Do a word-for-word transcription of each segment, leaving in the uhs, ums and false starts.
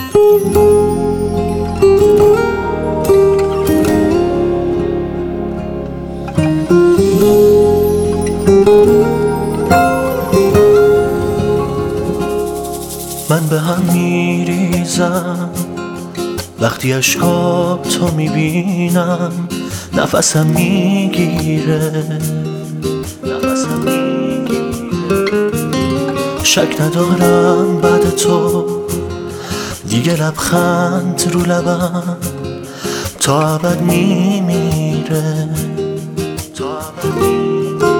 من به هم میریزم وقتی اشکاب تو میبینم، نفسم میگیره نفسم میگیره شک ندارم بعد تو دیگه لبخند رو لبم تا ابد میمیره تا ابد میمیره.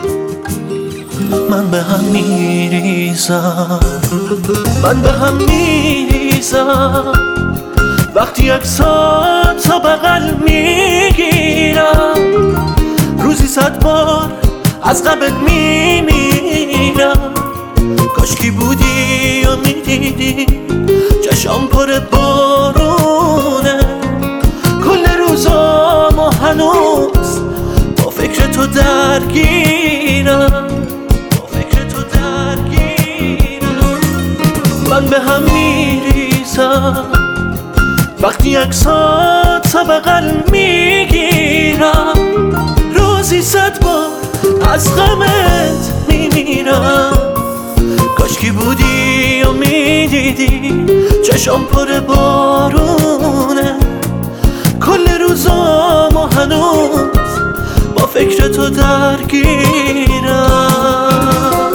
من به هم میریزم من به هم میریزم وقتی عکسات تا بغل میگیرم، روزی صد بار از قبل میمیرم. کاشکی بودی و میدیدی چشام پر بارونه، کل روزام و هنوز با فکر تو درگیرم با فکر تو درگیرم. من به هم میریزم وقتی عکسات تا بغل میگیرم، روزی صد بار از غمت میمیرم. کاشکی بودی و میدیدی چشام پر بارونه، کل روزام و هنوز با فکر تو درگیرم.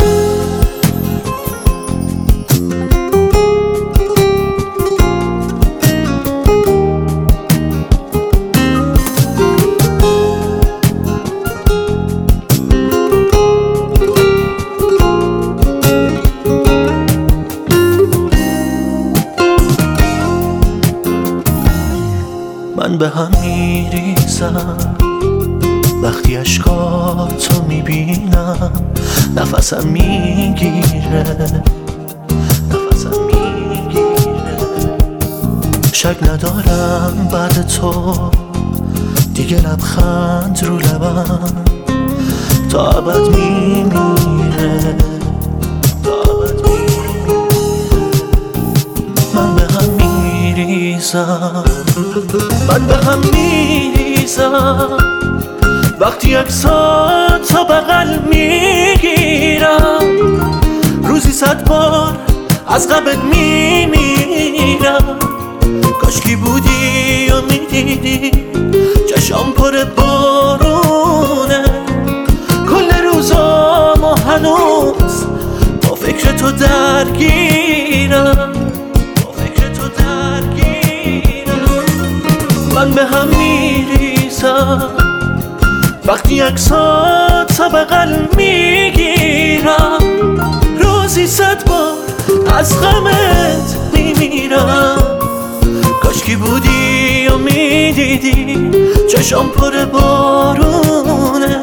من به هم میریزم وقتی اشکاتو میبینم، نفسم میگیره نفسم میگیره شک ندارم بعد تو دیگه لبخند رو لبم تا ابد میمیره تا ابد میمیره. من به هم میریزم من به هم میریزم وقتی عکسات تا بغل میگیرم، روزی صد بار از قبل میمیرم. کاشکی بودی و میدیدی چشام پر بارونه، کل روزام و هنوز با فکر تو درگیرم با فکر تو درگیرم. من به هم میریزم وقتی عکسات تا بغل میگیرم، روزی صد بار از غمت میمیرم. کاشکی بودی و میدیدی چشام پر بارونه،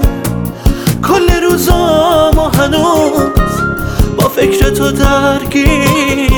کل روزام و هنوز با فکر تو درگیر